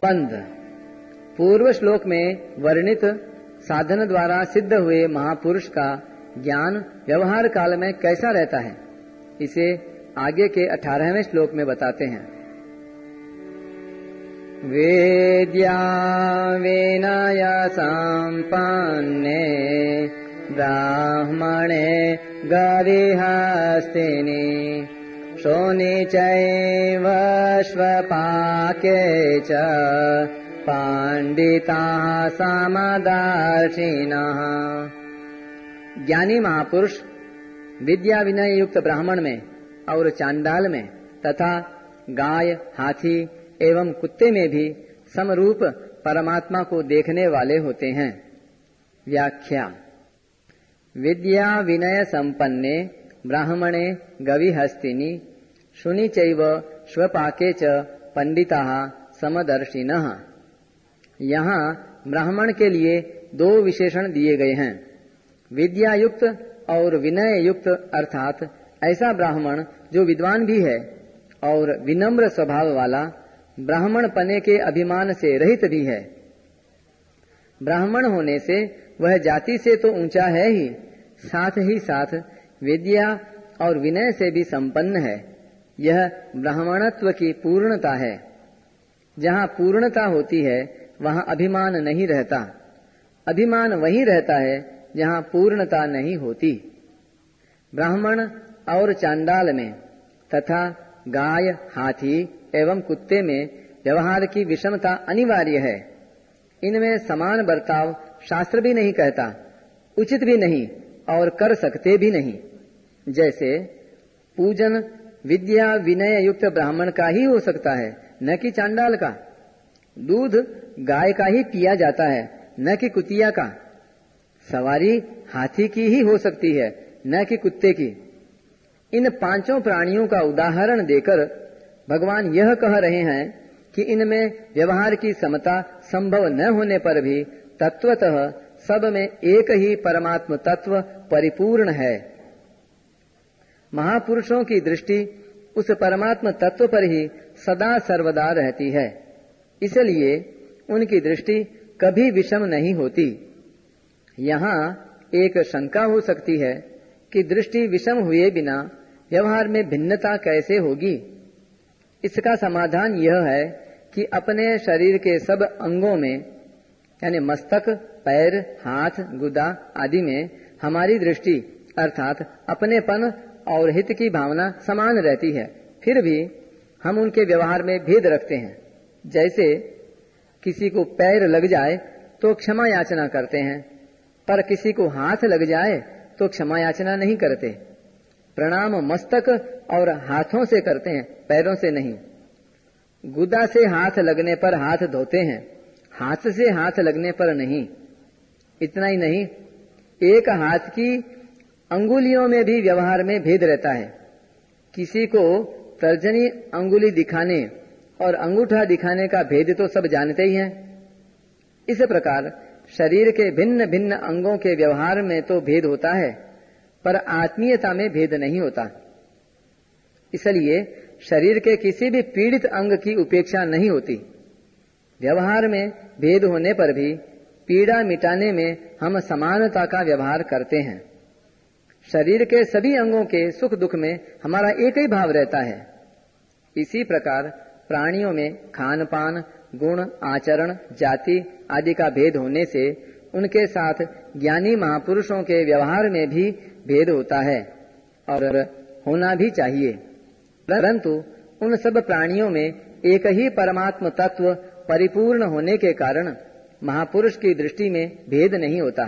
संपन्न। पूर्व श्लोक में वर्णित साधन द्वारा सिद्ध हुए महापुरुष का ज्ञान व्यवहार काल में कैसा रहता है, इसे आगे के 18वें श्लोक में बताते हैं। वेद्या विनय संपन्ने ब्राह्मणे गविहस्तिनि शोनि चैव श्वपाके च पंडिताः समदर्शिनः। ज्ञानी महापुरुष विद्या विनय युक्त ब्राह्मण में और चांडाल में तथा गाय, हाथी एवं कुत्ते में भी समरूप परमात्मा को देखने वाले होते हैं। व्याख्या। विद्या विनय संपन्ने ब्राह्मणे गविहस्तिनि शुनि चैव श्वपाके च पंडिताः समदर्शिनः। यहाँ ब्राह्मण के लिए दो विशेषण दिए गए हैं, विद्या युक्त और विनय युक्त, अर्थात ऐसा ब्राह्मण जो विद्वान भी है और विनम्र स्वभाव वाला, ब्राह्मण पने के अभिमान से रहित भी है। ब्राह्मण होने से वह जाति से तो ऊंचा है ही, साथ ही साथ विद्या और विनय से भी संपन्न है। यह ब्राह्मणत्व की पूर्णता है। जहाँ पूर्णता होती है वहाँ अभिमान नहीं रहता। अभिमान वही रहता है जहाँ पूर्णता नहीं होती। ब्राह्मण और चांडाल में तथा गाय, हाथी एवं कुत्ते में व्यवहार की विषमता अनिवार्य है। इनमें समान बर्ताव शास्त्र भी नहीं कहता, उचित भी नहीं और कर सकते भी नहीं। जैसे पूजन विद्या विनय युक्त ब्राह्मण का ही हो सकता है, न कि चांडाल का। दूध गाय का ही पिया जाता है, न कि कुतिया का। सवारी हाथी की ही हो सकती है, न कि कुत्ते की। इन पांचों प्राणियों का उदाहरण देकर भगवान यह कह रहे हैं कि इनमें व्यवहार की समता संभव न होने पर भी तत्वतः सब में एक ही परमात्म तत्व परिपूर्ण है। महापुरुषों की दृष्टि उस परमात्म तत्व पर ही सदा सर्वदा रहती है, इसलिए उनकी दृष्टि कभी विषम नहीं होती। यहाँ एक शंका हो सकती है कि दृष्टि विषम हुए बिना व्यवहार में भिन्नता कैसे होगी। इसका समाधान यह है कि अपने शरीर के सब अंगों में, यानी मस्तक, पैर, हाथ, गुदा आदि में हमारी दृष्टि अर्थात अपनेपन और हित की भावना समान रहती है। फिर भी हम उनके व्यवहार में भेद रखते हैं। जैसे किसी को पैर लग जाए तो क्षमा याचना करते हैं, पर किसी को हाथ लग जाए तो क्षमा याचना नहीं करते। प्रणाम मस्तक और हाथों से करते हैं, पैरों से नहीं। गुदा से हाथ लगने पर हाथ धोते हैं, हाथ से हाथ लगने पर नहीं। इतना ही नहीं, एक हाथ की अंगुलियों में भी व्यवहार में भेद रहता है। किसी को तर्जनी अंगुली दिखाने और अंगूठा दिखाने का भेद तो सब जानते ही हैं। इस प्रकार शरीर के भिन्न भिन्न अंगों के व्यवहार में तो भेद होता है, पर आत्मीयता में भेद नहीं होता। इसलिए शरीर के किसी भी पीड़ित अंग की उपेक्षा नहीं होती। व्यवहार में भेद होने पर भी पीड़ा मिटाने में हम समानता का व्यवहार करते हैं। शरीर के सभी अंगों के सुख दुख में हमारा एक ही भाव रहता है। इसी प्रकार प्राणियों में खान पान, गुण, आचरण, जाति आदि का भेद होने से उनके साथ ज्ञानी महापुरुषों के व्यवहार में भी भेद होता है और होना भी चाहिए। परंतु उन सब प्राणियों में एक ही परमात्म तत्व परिपूर्ण होने के कारण महापुरुष की दृष्टि में भेद नहीं होता।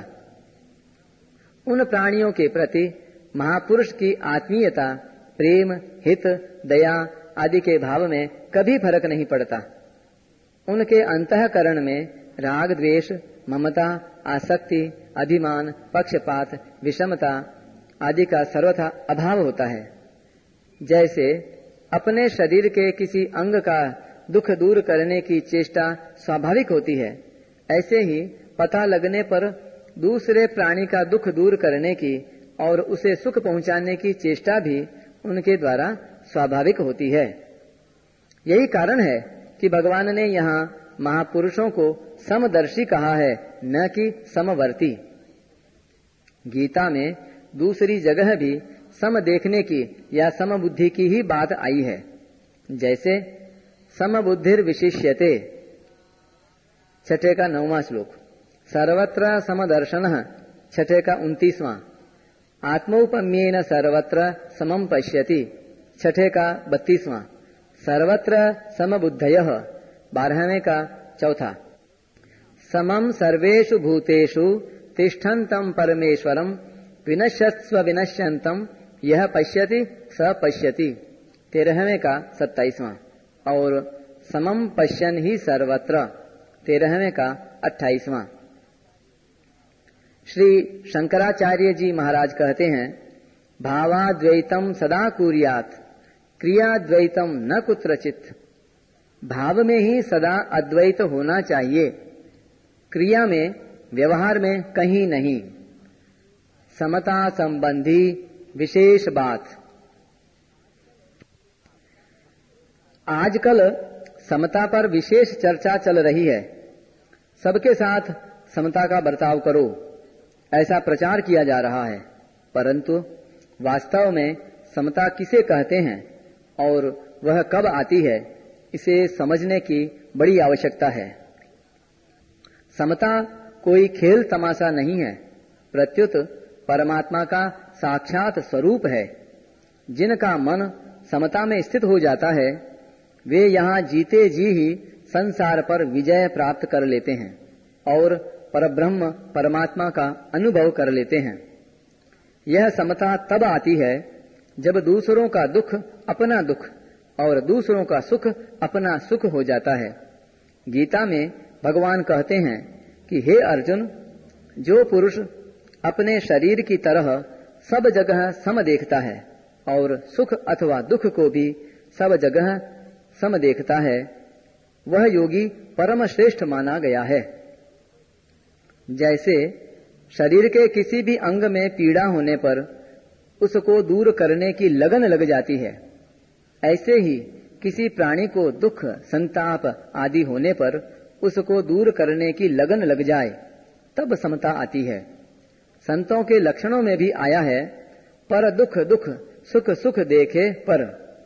उन प्राणियों के प्रति महापुरुष की आत्मीयता, प्रेम, हित, दया आदि के भाव में कभी फर्क नहीं पड़ता। उनके अंतःकरण में राग, द्वेष, ममता, आसक्ति, अभिमान, पक्षपात, विषमता आदि का सर्वथा अभाव होता है। जैसे अपने शरीर के किसी अंग का दुख दूर करने की चेष्टा स्वाभाविक होती है, ऐसे ही पता लगने पर दूसरे प्राणी का दुख दूर करने की और उसे सुख पहुंचाने की चेष्टा भी उनके द्वारा स्वाभाविक होती है। यही कारण है कि भगवान ने यहाँ महापुरुषों को समदर्शी कहा है, न कि समवर्ती। गीता में दूसरी जगह भी सम देखने की या समबुद्धि की ही बात आई है। जैसे समबुद्धिर विशिष्यते, 6 का 9वां श्लोक, सर्वत्र समदर्शनः 6 का 29वां, आत्मौपम्येन सर्वत्र समं पश्यति 6 का 32वां, सर्वत्र समबुद्धयः 12वें का 4था, समं सर्वेषु भूतेषु तिष्ठन्तं परमेश्वरं विनश्यत्स्व विनश्यन्तं यह पश्यति स पश्यति 13वें का 27वां, और समं पश्यन् ही सर्वत्र 13वें का 28वां। श्री शंकराचार्य जी महाराज कहते हैं, भावाद्वैतम सदा कुर्यात् क्रियाद्वैतम न कुत्रचित्। भाव में ही सदा अद्वैत होना चाहिए, क्रिया में, व्यवहार में कहीं नहीं। समता संबंधी विशेष बात। आजकल समता पर विशेष चर्चा चल रही है। सबके साथ समता का बर्ताव करो, ऐसा प्रचार किया जा रहा है। परंतु वास्तव में समता किसे कहते हैं और वह कब आती है, इसे समझने की बड़ी आवश्यकता है। समता कोई खेल तमाशा नहीं है, प्रत्युत परमात्मा का साक्षात स्वरूप है। जिनका मन समता में स्थित हो जाता है, वे यहाँ जीते जी ही संसार पर विजय प्राप्त कर लेते हैं और परब्रह्म परमात्मा का अनुभव कर लेते हैं। यह समता तब आती है जब दूसरों का दुख अपना दुख और दूसरों का सुख अपना सुख हो जाता है। गीता में भगवान कहते हैं कि हे अर्जुन, जो पुरुष अपने शरीर की तरह सब जगह सम देखता है और सुख अथवा दुख को भी सब जगह सम देखता है, वह योगी परम श्रेष्ठ माना गया है। जैसे शरीर के किसी भी अंग में पीड़ा होने पर उसको दूर करने की लगन लग जाती है, ऐसे ही किसी प्राणी को दुख, संताप आदि होने पर उसको दूर करने की लगन लग जाए, तब समता आती है। संतों के लक्षणों में भी आया है, पर दुख दुख सुख सुख देखे पर।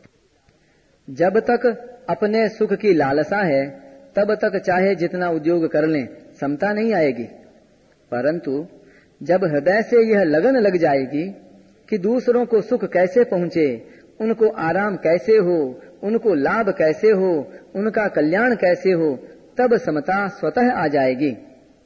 जब तक अपने सुख की लालसा है, तब तक चाहे जितना उद्योग कर लें, समता नहीं आएगी। परंतु जब हृदय से यह लगन लग जाएगी कि दूसरों को सुख कैसे पहुंचे, उनको आराम कैसे हो, उनको लाभ कैसे हो, उनका कल्याण कैसे हो, तब समता स्वतः आ जाएगी।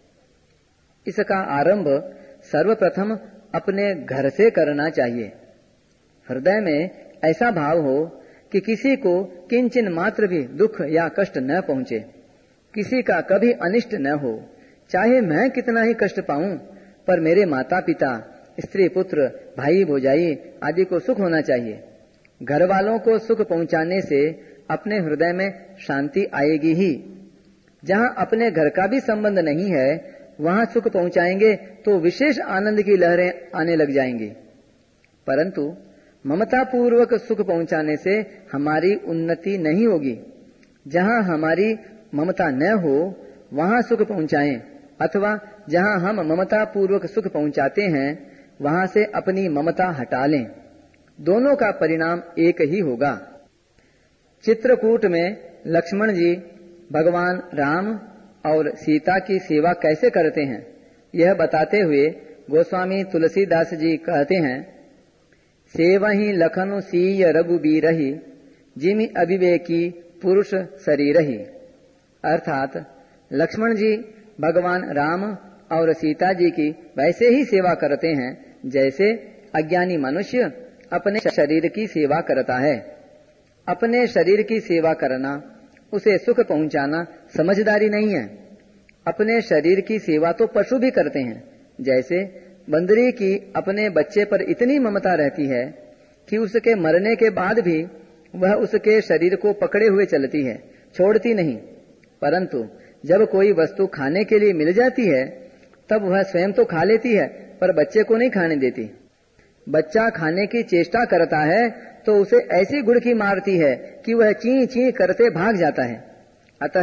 इसका आरंभ सर्वप्रथम अपने घर से करना चाहिए। हृदय में ऐसा भाव हो कि किसी को किंचिन मात्र भी दुख या कष्ट न पहुंचे, किसी का कभी अनिष्ट न हो। चाहे मैं कितना ही कष्ट पाऊं, पर मेरे माता पिता, स्त्री पुत्र, भाई भौजाई आदि को सुख होना चाहिए। घर वालों को सुख पहुंचाने से अपने हृदय में शांति आएगी ही। जहां अपने घर का भी संबंध नहीं है, वहां सुख पहुंचाएंगे तो विशेष आनंद की लहरें आने लग जाएंगी। परंतु ममता पूर्वक सुख पहुंचाने से हमारी उन्नति नहीं होगी। जहां हमारी ममता न हो, वहां सुख पहुंचाएं, अथवा जहां हम ममता पूर्वक सुख पहुंचाते हैं, वहां से अपनी ममता हटा लें। दोनों का परिणाम एक ही होगा। चित्रकूट में लक्ष्मण जी भगवान राम और सीता की सेवा कैसे करते हैं, यह बताते हुए गोस्वामी तुलसीदास जी कहते हैं, सेवहि लखनु सीय रघुबीरहि जिमि अविवेकी पुरुष शरीरहि। अर्थात लक्ष्मण जी भगवान राम और सीता जी की वैसे ही सेवा करते हैं जैसे अज्ञानी मनुष्य अपने शरीर की सेवा करता है। अपने शरीर की सेवा करना, उसे सुख पहुंचाना समझदारी नहीं है। अपने शरीर की सेवा तो पशु भी करते हैं। जैसे बंदरी की अपने बच्चे पर इतनी ममता रहती है कि उसके मरने के बाद भी वह उसके शरीर को पकड़े हुए चलती है, छोड़ती नहीं। परंतु जब कोई वस्तु खाने के लिए मिल जाती है, तब वह स्वयं तो खा लेती है, पर बच्चे को नहीं खाने देती। बच्चा खाने की चेष्टा करता है तो उसे ऐसी गुड़की मारती है कि वह ची ची करते भाग जाता है। अतः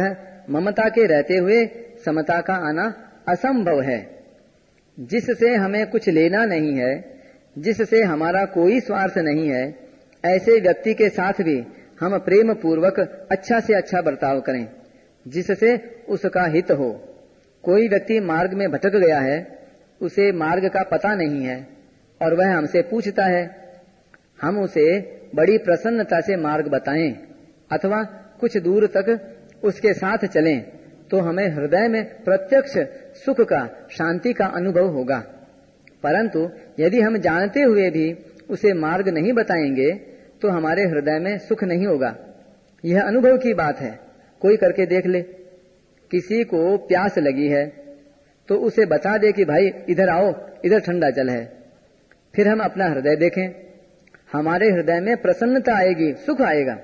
ममता के रहते हुए समता का आना असंभव है। जिससे हमें कुछ लेना नहीं है, जिससे हमारा कोई स्वार्थ नहीं है, ऐसे व्यक्ति के साथ भी हम प्रेम पूर्वक अच्छा से अच्छा बर्ताव करें, जिससे उसका हित हो। कोई व्यक्ति मार्ग में भटक गया है, उसे मार्ग का पता नहीं है और वह हमसे पूछता है, हम उसे बड़ी प्रसन्नता से मार्ग बताएं अथवा कुछ दूर तक उसके साथ चलें, तो हमें हृदय में प्रत्यक्ष सुख का, शांति का अनुभव होगा। परंतु यदि हम जानते हुए भी उसे मार्ग नहीं बताएंगे तो हमारे हृदय में सुख नहीं होगा। यह अनुभव की बात है, कोई करके देख ले। किसी को प्यास लगी है तो उसे बता दे कि भाई इधर आओ, इधर ठंडा जल है। फिर हम अपना हृदय देखें, हमारे हृदय में प्रसन्नता आएगी, सुख आएगा।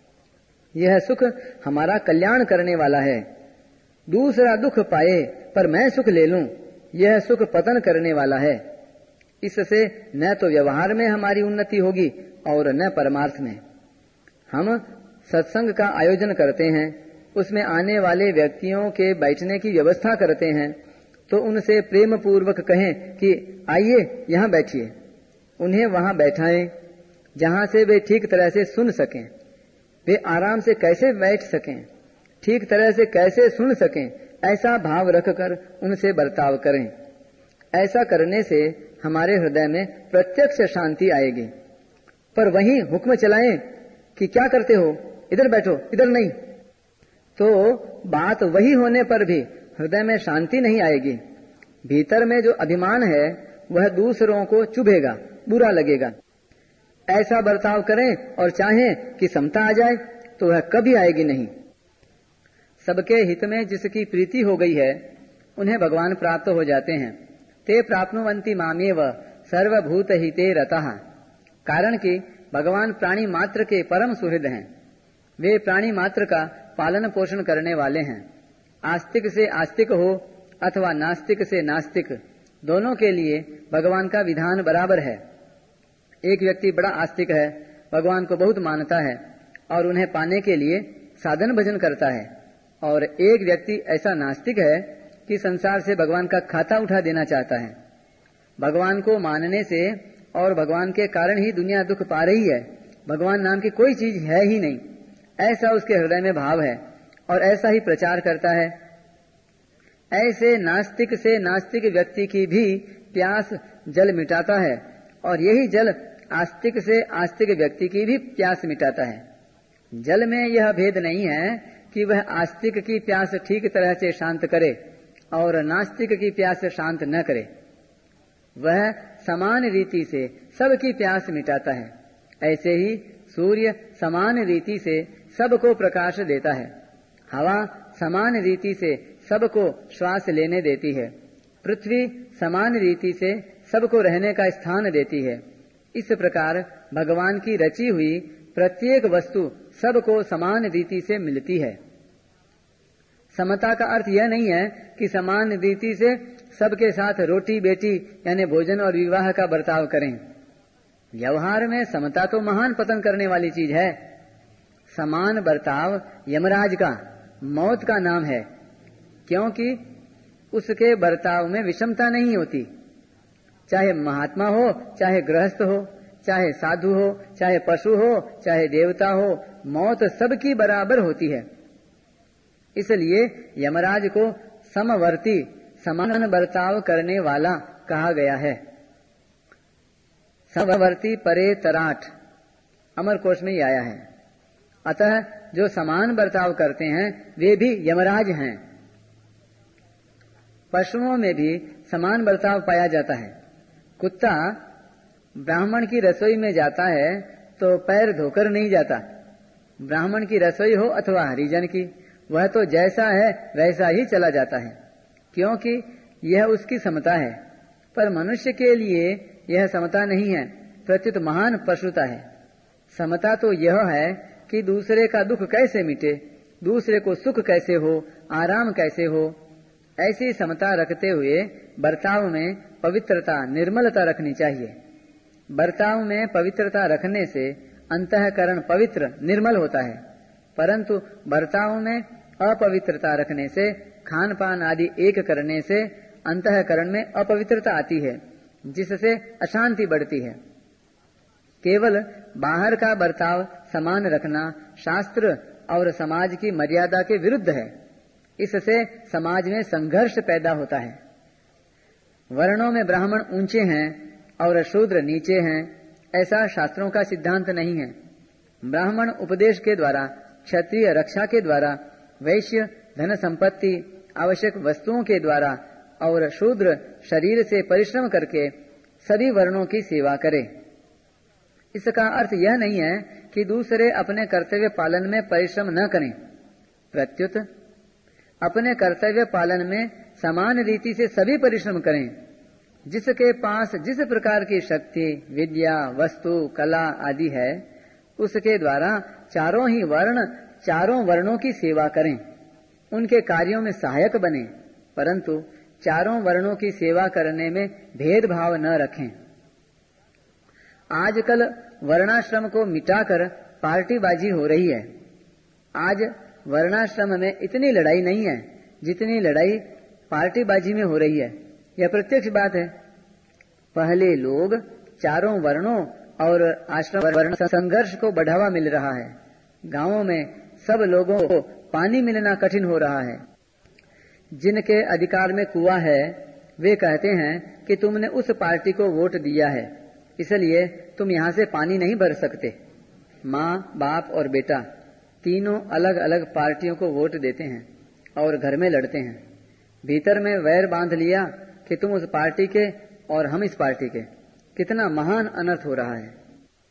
यह सुख हमारा कल्याण करने वाला है। दूसरा दुख पाए पर मैं सुख ले लूं, यह सुख पतन करने वाला है। इससे न तो व्यवहार में हमारी उन्नति होगी और न परमार्थ में। हम सत्संग का आयोजन करते हैं, उसमें आने वाले व्यक्तियों के बैठने की व्यवस्था करते हैं, तो उनसे प्रेम पूर्वक कहें कि आइए यहाँ बैठिए। उन्हें वहाँ बैठाएं जहाँ से वे ठीक तरह से सुन सकें। वे आराम से कैसे बैठ सकें, ठीक तरह से कैसे सुन सकें, ऐसा भाव रखकर उनसे बर्ताव करें। ऐसा करने से हमारे हृदय में प्रत्यक्ष शांति आएगी। पर वहीं हुक्म चलाएं कि क्या करते हो, इधर बैठो, इधर नहीं, तो बात वही होने पर भी हृदय में शांति नहीं आएगी। भीतर में जो अभिमान है वह दूसरों को चुभेगा, बुरा लगेगा। ऐसा बर्ताव करें और चाहें कि समता आ जाए तो वह कभी आएगी नहीं। सबके हित में जिसकी प्रीति हो गई है उन्हें भगवान प्राप्त हो जाते हैं। ते प्राप्नुवन्ति मामेव सर्वभूत हिते रतः। कारण कि भगवान प्राणी मात्र के परम सुहृद हैं। वे प्राणी मात्र का पालन पोषण करने वाले हैं। आस्तिक से आस्तिक हो अथवा नास्तिक से नास्तिक, दोनों के लिए भगवान का विधान बराबर है। एक व्यक्ति बड़ा आस्तिक है, भगवान को बहुत मानता है और उन्हें पाने के लिए साधन भजन करता है, और एक व्यक्ति ऐसा नास्तिक है कि संसार से भगवान का खाता उठा देना चाहता है। भगवान को मानने से और भगवान के कारण ही दुनिया दुख पा रही है, भगवान नाम की कोई चीज है ही नहीं, ऐसा उसके हृदय में भाव है और ऐसा ही प्रचार करता है। ऐसे नास्तिक से नास्तिक व्यक्ति की भी प्यास जल मिटाता है और यही जल आस्तिक से आस्तिक व्यक्ति की भी प्यास मिटाता है। जल में यह भेद नहीं है कि वह आस्तिक की प्यास ठीक तरह से शांत करे और नास्तिक की प्यास शांत न करे। वह समान रीति से सबकी प्यास मिटाता है। ऐसे ही सूर्य समान रीति से सबको प्रकाश देता है। हवा समान रीति से सबको श्वास लेने देती है। पृथ्वी समान रीति से सबको रहने का स्थान देती है। इस प्रकार भगवान की रची हुई प्रत्येक वस्तु सबको समान रीति से मिलती है। समता का अर्थ यह नहीं है कि समान रीति से सबके साथ रोटी बेटी यानी भोजन और विवाह का बर्ताव करें। व्यवहार में समता तो महान पतन करने वाली चीज है। समान बर्ताव यमराज का, मौत का नाम है, क्योंकि उसके बर्ताव में विषमता नहीं होती। चाहे महात्मा हो, चाहे गृहस्थ हो, चाहे साधु हो, चाहे पशु हो, चाहे देवता हो, मौत सबकी बराबर होती है। इसलिए यमराज को समवर्ती, समान बर्ताव करने वाला कहा गया है। समवर्ती परे तराट अमरकोश में ही आया है। अतः जो समान बर्ताव करते हैं वे भी यमराज हैं। पशुओं में भी समान बर्ताव पाया जाता है। कुत्ता ब्राह्मण की रसोई में जाता है तो पैर धोकर नहीं जाता। ब्राह्मण की रसोई हो अथवा हरिजन की, वह तो जैसा है वैसा ही चला जाता है, क्योंकि यह उसकी समता है। पर मनुष्य के लिए यह समता नहीं है, प्रत्युत महान पशुता है। समता तो यह है कि दूसरे का दुख कैसे मिटे, दूसरे को सुख कैसे हो, आराम कैसे हो। ऐसी समता रखते हुए बर्ताव में पवित्रता, निर्मलता रखनी चाहिए। बर्ताव में पवित्रता रखने से अंतःकरण पवित्र, निर्मल होता है। परंतु बर्ताव में अपवित्रता रखने से, खान पान आदि एक करने से अंतःकरण में अपवित्रता आती है, जिससे अशांति बढ़ती है। केवल बाहर का बर्ताव समान रखना शास्त्र और समाज की मर्यादा के विरुद्ध है। इससे समाज में संघर्ष पैदा होता है। वर्णों में ब्राह्मण ऊंचे हैं और शूद्र नीचे हैं, ऐसा शास्त्रों का सिद्धांत नहीं है। ब्राह्मण उपदेश के द्वारा, क्षत्रिय रक्षा के द्वारा, वैश्य धन संपत्ति आवश्यक वस्तुओं के द्वारा और शूद्र शरीर से परिश्रम करके सभी वर्णों की सेवा करे। इसका अर्थ यह नहीं है कि दूसरे अपने कर्तव्य पालन में परिश्रम न करें। प्रत्युत अपने कर्तव्य पालन में समान रीति से सभी परिश्रम करें। जिसके पास जिस प्रकार की शक्ति, विद्या, वस्तु, कला आदि है, उसके द्वारा चारों वर्णों की सेवा करें, उनके कार्यों में सहायक बने, परंतु चारों वर्णों की सेवा करने में भेदभाव न रखें। आजकल वर्णाश्रम को मिटाकर पार्टीबाजी हो रही है। आज वर्णाश्रम में इतनी लड़ाई नहीं है जितनी लड़ाई पार्टीबाजी में हो रही है। यह प्रत्यक्ष बात है। पहले लोग चारों वर्णों और आश्रम वर्ण संघर्ष को बढ़ावा मिल रहा है। गांवों में सब लोगों को पानी मिलना कठिन हो रहा है। जिनके अधिकार में कुआं है, वे कहते हैं कि तुमने उस पार्टी को वोट दिया है, इसलिए तुम यहाँ से पानी नहीं भर सकते। माँ, बाप और बेटा तीनों अलग अलग पार्टियों को वोट देते हैं और घर में लड़ते हैं। भीतर में वैर बांध लिया कि तुम उस पार्टी के और हम इस पार्टी के। कितना महान अनर्थ हो रहा है।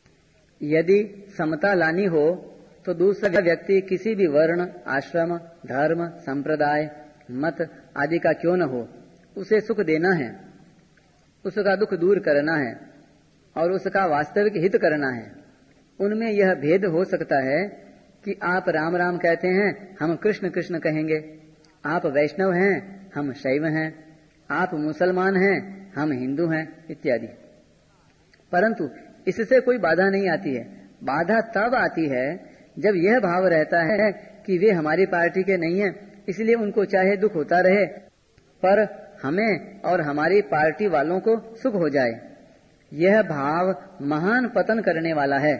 यदि समता लानी हो तो दूसरा व्यक्ति किसी भी वर्ण, आश्रम, धर्म, संप्रदाय, मत आदि का क्यों न हो, उसे सुख देना है, उसका दुख दूर करना है और उसका वास्तविक हित करना है। उनमें यह भेद हो सकता है कि आप राम राम कहते हैं, हम कृष्ण कृष्ण कहेंगे। आप वैष्णव हैं, हम शैव हैं। आप मुसलमान हैं, हम हिंदू हैं, इत्यादि। परंतु इससे कोई बाधा नहीं आती है। बाधा तब आती है जब यह भाव रहता है कि वे हमारी पार्टी के नहीं हैं, इसलिए उनको चाहे दुख होता रहे, पर हमें और हमारी पार्टी वालों को सुख हो जाए। यह भाव महान पतन करने वाला है।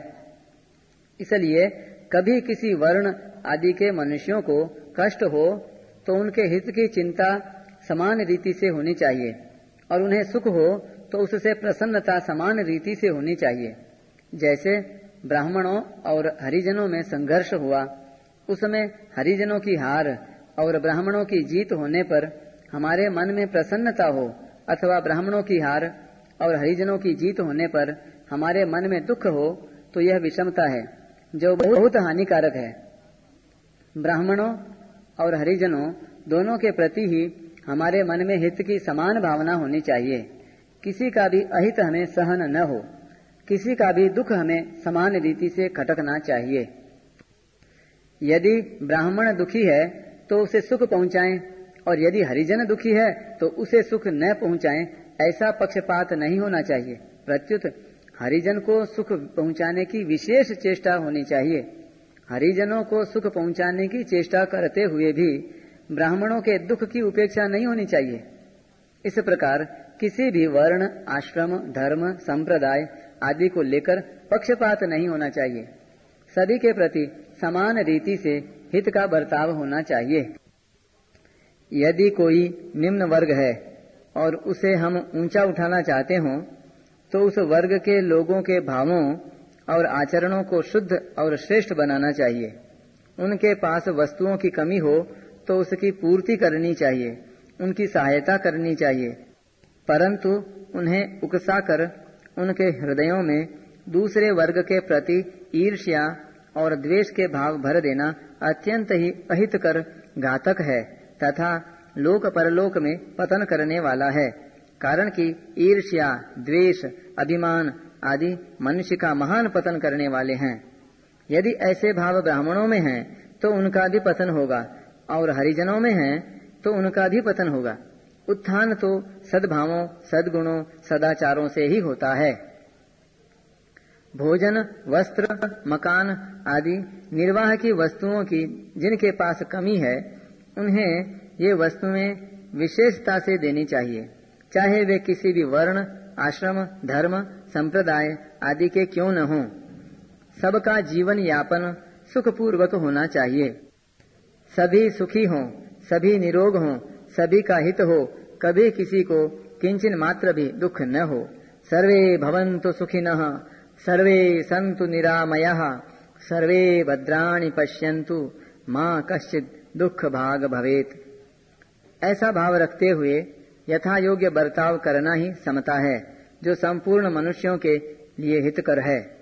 इसलिए कभी किसी वर्ण आदि के मनुष्यों को कष्ट हो तो उनके हित की चिंता समान रीति से होनी चाहिए और उन्हें सुख हो तो उससे प्रसन्नता समान रीति से होनी चाहिए। जैसे ब्राह्मणों और हरिजनों में संघर्ष हुआ, उसमें हरिजनों की हार और ब्राह्मणों की जीत होने पर हमारे मन में प्रसन्नता हो, अथवा ब्राह्मणों की हार और हरिजनों की जीत होने पर हमारे मन में दुख हो, तो यह विषमता है जो बहुत हानिकारक है। ब्राह्मणों और हरिजनों दोनों के प्रति ही हमारे मन में हित की समान भावना होनी चाहिए। किसी का भी अहित हमें सहन न हो, किसी का भी दुख हमें समान रीति से खटकना चाहिए। यदि ब्राह्मण दुखी है तो उसे सुख पहुंचाएं, और यदि हरिजन दुखी है तो उसे सुख न पहुंचाएं, ऐसा पक्षपात नहीं होना चाहिए। प्रत्युत हरिजन को सुख पहुंचाने की विशेष चेष्टा होनी चाहिए। हरिजनों को सुख पहुंचाने की चेष्टा करते हुए भी ब्राह्मणों के दुख की उपेक्षा नहीं होनी चाहिए। इस प्रकार किसी भी वर्ण, आश्रम, धर्म, संप्रदाय आदि को लेकर पक्षपात नहीं होना चाहिए। सभी के प्रति समान रीति से हित का बर्ताव होना चाहिए। यदि कोई निम्न वर्ग है और उसे हम ऊंचा उठाना चाहते हों, तो उस वर्ग के लोगों के भावों और आचरणों को शुद्ध और श्रेष्ठ बनाना चाहिए। उनके पास वस्तुओं की कमी हो तो उसकी पूर्ति करनी चाहिए, उनकी सहायता करनी चाहिए, परंतु उन्हें उकसाकर उनके हृदयों में दूसरे वर्ग के प्रति ईर्ष्या और द्वेष के भाव भर देना अत्यंत ही अहितकर, घातक है तथा लोक परलोक में पतन करने वाला है। कारण कि ईर्ष्या, द्वेष, अभिमान आदि मनुष्य का महान पतन करने वाले हैं। यदि ऐसे भाव ब्राह्मणों में हैं तो उनका भी पतन होगा, और हरिजनों में हैं तो उनका भी पतन होगा। उत्थान तो सद्भावों, सद्गुणों, सदाचारों से ही होता है। भोजन, वस्त्र, मकान आदि निर्वाह की वस्तुओं की जिनके पास कमी है, उन्हें ये वस्तुएं विशेषता से देनी चाहिए, चाहे वे किसी भी वर्ण, आश्रम, धर्म, संप्रदाय आदि के क्यों न हों। सबका जीवन यापन सुखपूर्वक होना चाहिए। सभी सुखी हों, सभी निरोग हों, सभी का हित हो, कभी किसी को किंचन मात्र भी दुख न हो। सर्वे भवन्तु सुखिनः, सर्वे सन्तु निरामयः, सर्वे भद्राणि पश्यन्तु, मां कश्चित् दुख भाग भवेत्। ऐसा भाव रखते हुए यथा योग्य बर्ताव करना ही समता है, जो संपूर्ण मनुष्यों के लिए हितकर है।